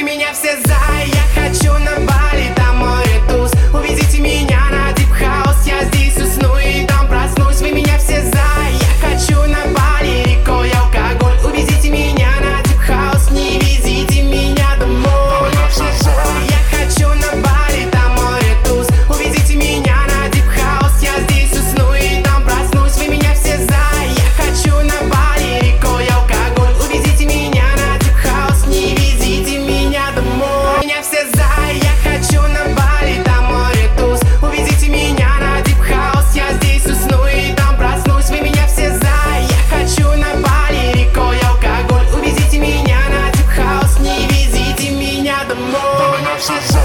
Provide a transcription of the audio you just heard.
меня все за, я хочу на Бали, там море туз. Увезите меня на Deep House, я здесь усну и там проснусь. Вы меня все за, я хочу на Бали, рекой алкоголь. Увезите меня на Deep House, не везите меня домой. Я хочу на Бали, там море туз. Увезите меня на Deep House, я здесь усну и там проснусь. Вы меня все за, я хочу на Бали, рекой алкоголь. Увезите меня на Deep House, не везите меня домой. Меня все за, я хочу на Бали, там море туз. Увезите меня на Deep House, я здесь усну и там проснусь. Вы меня все за, я хочу на Бали, рекой алкоголь. Увезите меня на Deep House, не везите меня домой.